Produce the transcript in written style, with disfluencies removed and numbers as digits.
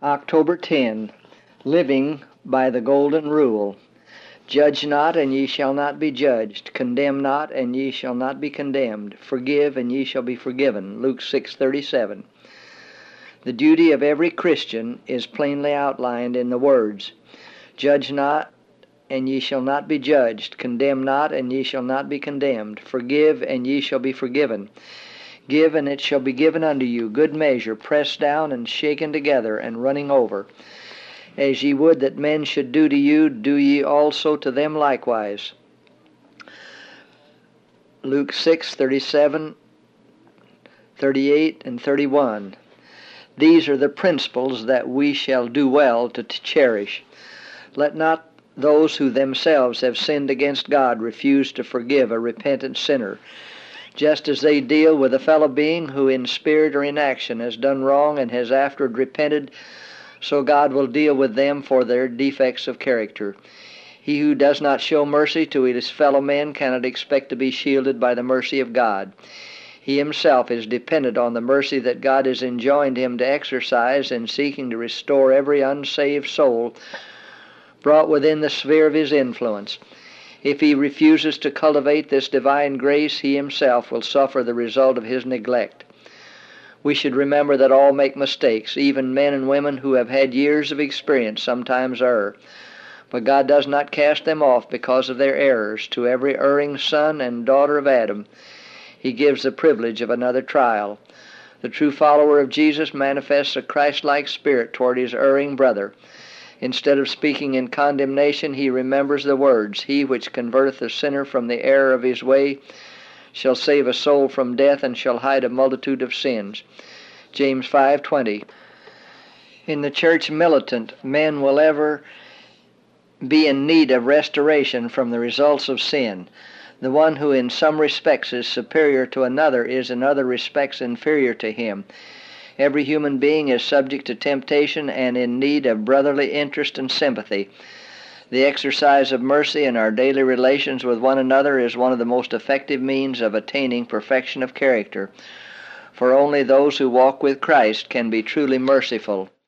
October 10. Living by the Golden Rule. Judge not, and ye shall not be judged. Condemn not, and ye shall not be condemned. Forgive, and ye shall be forgiven. Luke 6:37. The duty of every Christian is plainly outlined in the words, Judge not, and ye shall not be judged. Condemn not, and ye shall not be condemned. Forgive, and ye shall be forgiven. Give, and it shall be given unto you, good measure, pressed down and shaken together, and running over. As ye would that men should do to you, do ye also to them likewise. Luke 6:37, 38, and 31. These are the principles that we shall do well to cherish. Let not those who themselves have sinned against God refuse to forgive a repentant sinner. Just as they deal with a fellow being who in spirit or in action has done wrong and has afterward repented, so God will deal with them for their defects of character. He who does not show mercy to his fellow men cannot expect to be shielded by the mercy of God. He himself is dependent on the mercy that God has enjoined him to exercise in seeking to restore every unsaved soul brought within the sphere of his influence. If he refuses to cultivate this divine grace, he himself will suffer the result of his neglect. We should remember that all make mistakes. Even men and women who have had years of experience sometimes err. But God does not cast them off because of their errors. To every erring son and daughter of Adam, He gives the privilege of another trial. The true follower of Jesus manifests a Christ-like spirit toward his erring brother. Instead of speaking in condemnation, he remembers the words, He which converteth the sinner from the error of his way shall save a soul from death and shall hide a multitude of sins. James 5:20. In the church militant, men will ever be in need of restoration from the results of sin. The one who in some respects is superior to another is in other respects inferior to him. Every human being is subject to temptation and in need of brotherly interest and sympathy. The exercise of mercy in our daily relations with one another is one of the most effective means of attaining perfection of character, for only those who walk with Christ can be truly merciful.